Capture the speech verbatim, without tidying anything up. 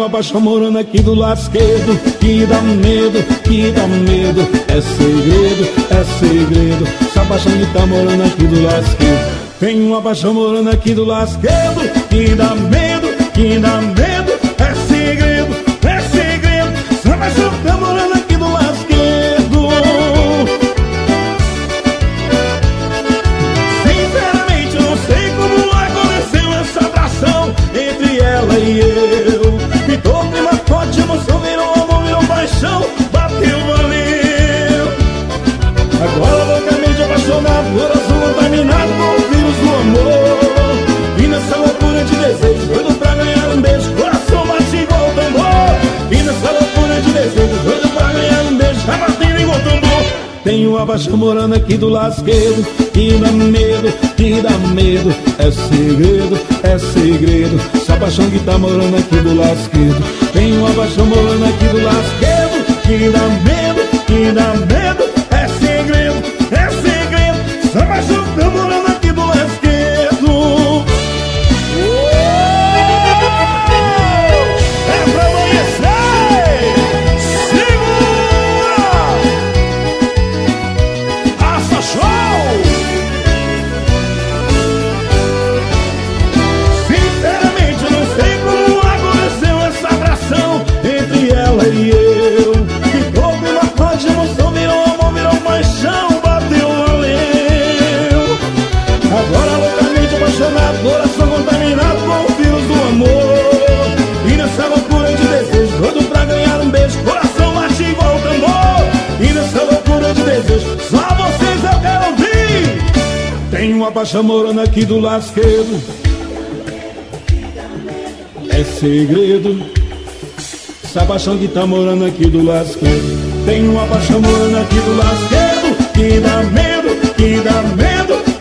uma paixão morando aqui do lasquedo, que dá medo, que dá medo. É segredo, é segredo. Essa paixão que tá morando aqui do lasquedo. Tem uma paixão morando aqui do lasquedo, que dá medo, que dá medo. É segredo, é segredo. Essa paixão que tá morando aqui do lasquedo. Sinceramente eu não sei como aconteceu essa atração entre ela e eu. Ficou clima forte, emoção virou amor, virou paixão. Bateu, valeu. Agora loucamente apaixonado, coração contaminado com o vírus do amor. E nessa loucura de desejo, doido pra ganhar um beijo, coração bate igual tambor. E nessa loucura de desejo, doido pra ganhar um beijo, tá batendo igual tambor. Tem uma paixão morando aqui do lasquedo, que dá medo, que dá medo. É segredo, é segredo. Essa paixão que tá morando aqui do lasquedo. Tem uma paixão morando aqui do lasquedo, que dá medo, que dá medo. É segredo, é segredo. Essa paixão que tá morando aqui do lasquedo. É pra amanhecer. Segura! Aça show! Sinceramente eu não sei como aconteceu essa atração entre ela e eu. Ficou pela forte emoção, virou amor, virou paixão, bateu, valeu. Agora loucamente apaixonado, coração contaminado com o vírus do amor. E nessa loucura de desejo, doido pra ganhar um beijo, coração bate igual tambor. E nessa loucura de desejo, só vocês eu quero ouvir. Tem uma paixão morando aqui do lasquedo. É segredo. Essa paixão que tá morando aqui do lasquedo. Tem uma paixão morando aqui do lasquedo, que dá medo, que dá medo.